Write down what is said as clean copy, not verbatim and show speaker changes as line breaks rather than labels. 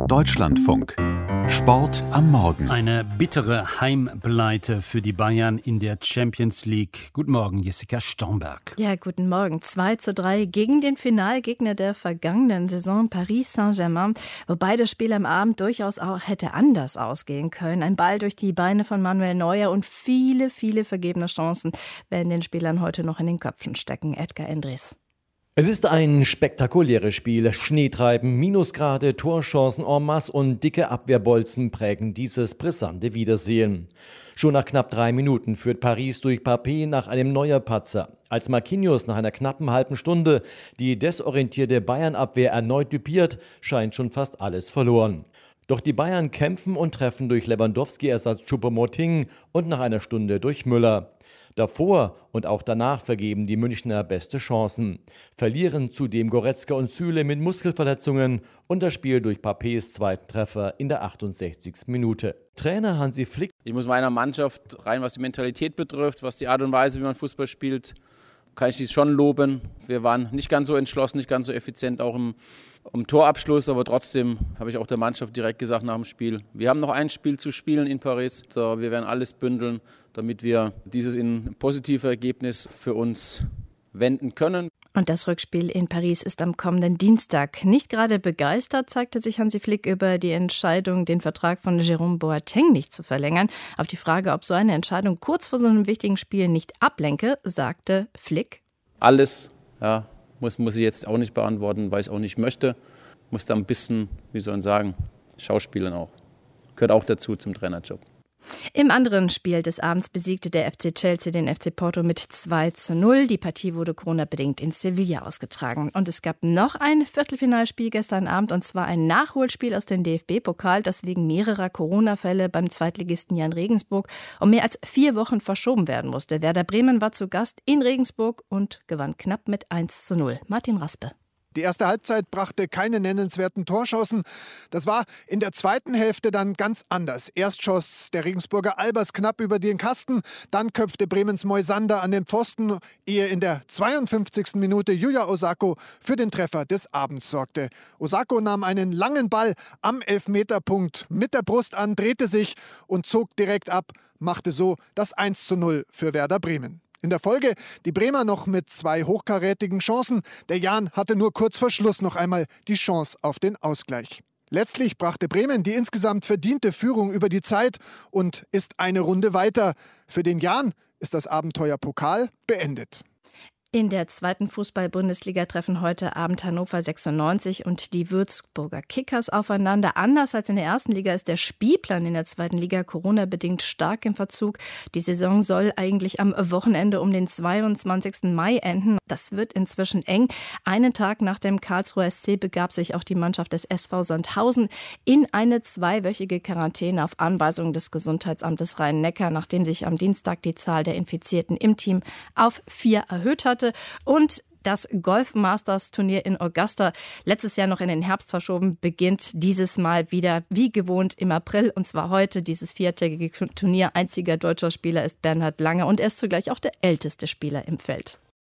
Deutschlandfunk. Sport am Morgen.
Eine bittere Heimpleite für die Bayern in der Champions League. Guten Morgen, Jessica Stormberg.
Ja, guten Morgen. 2:3 gegen den Finalgegner der vergangenen Saison, Paris Saint-Germain. Wobei das Spiel am Abend durchaus auch hätte anders ausgehen können. Ein Ball durch die Beine von Manuel Neuer und viele vergebene Chancen werden den Spielern heute noch in den Köpfen stecken. Edgar Endres.
Es ist ein spektakuläres Spiel. Schneetreiben, Minusgrade, Torchancen en masse und dicke Abwehrbolzen prägen dieses brisante Wiedersehen. Schon nach knapp 3 Minuten führt Paris durch Papé nach einem Neuer-Patzer. Als Marquinhos nach einer knappen halben Stunde die desorientierte Bayern-Abwehr erneut düpiert, scheint schon fast alles verloren. Doch die Bayern kämpfen und treffen durch Lewandowski-Ersatz Choupo-Moting und nach einer Stunde durch Müller. Davor und auch danach vergeben die Münchner beste Chancen. Verlieren zudem Goretzka und Süle mit Muskelverletzungen und das Spiel durch Papés zweiten Treffer in der 68. Minute. Trainer Hansi Flick:
Ich muss meiner Mannschaft rein, was die Mentalität betrifft, was die Art und Weise, wie man Fußball spielt, kann ich dies schon loben. Wir waren nicht ganz so entschlossen, nicht ganz so effizient, auch im Torabschluss, aber trotzdem habe ich auch der Mannschaft direkt gesagt nach dem Spiel, wir haben noch ein Spiel zu spielen in Paris. So, wir werden alles bündeln, damit wir dieses in positive Ergebnis für uns wenden können.
Und das Rückspiel in Paris ist am kommenden Dienstag. Nicht gerade begeistert zeigte sich Hansi Flick über die Entscheidung, den Vertrag von Jérôme Boateng nicht zu verlängern. Auf die Frage, ob so eine Entscheidung kurz vor so einem wichtigen Spiel nicht ablenke, sagte Flick:
Alles, ja, muss ich jetzt auch nicht beantworten, weil ich es auch nicht möchte. Muss da ein bisschen, wie soll man sagen, Schauspielern auch. Gehört auch dazu zum Trainerjob.
Im anderen Spiel des Abends besiegte der FC Chelsea den FC Porto mit 2:0. Die Partie wurde Corona-bedingt in Sevilla ausgetragen. Und es gab noch ein Viertelfinalspiel gestern Abend, und zwar ein Nachholspiel aus dem DFB-Pokal, das wegen mehrerer Corona-Fälle beim Zweitligisten Jan Regensburg um mehr als 4 Wochen verschoben werden musste. Werder Bremen war zu Gast in Regensburg und gewann knapp mit 1:0. Martin Raspe.
Die erste Halbzeit brachte keine nennenswerten Torchancen. Das war in der zweiten Hälfte dann ganz anders. Erst schoss der Regensburger Albers knapp über den Kasten, dann köpfte Bremens Moisander an den Pfosten, ehe in der 52. Minute Yuya Osako für den Treffer des Abends sorgte. Osako nahm einen langen Ball am Elfmeterpunkt mit der Brust an, drehte sich und zog direkt ab, machte so das 1:0 für Werder Bremen. In der Folge die Bremer noch mit 2 hochkarätigen Chancen. Der Jan hatte nur kurz vor Schluss noch einmal die Chance auf den Ausgleich. Letztlich brachte Bremen die insgesamt verdiente Führung über die Zeit und ist eine Runde weiter. Für den Jan ist das Abenteuer Pokal beendet.
In der zweiten Fußball-Bundesliga treffen heute Abend Hannover 96 und die Würzburger Kickers aufeinander. Anders als in der ersten Liga ist der Spielplan in der zweiten Liga Corona-bedingt stark im Verzug. Die Saison soll eigentlich am Wochenende um den 22. Mai enden. Das wird inzwischen eng. Einen Tag nach dem Karlsruher SC begab sich auch die Mannschaft des SV Sandhausen in eine 2-wöchige Quarantäne auf Anweisung des Gesundheitsamtes Rhein-Neckar, nachdem sich am Dienstag die Zahl der Infizierten im Team auf 4 erhöht hatte. Und das Golf-Masters-Turnier in Augusta, letztes Jahr noch in den Herbst verschoben, beginnt dieses Mal wieder wie gewohnt im April. Und zwar heute dieses 4-tägige Turnier. Einziger deutscher Spieler ist Bernhard Langer und er ist zugleich auch der älteste Spieler im Feld.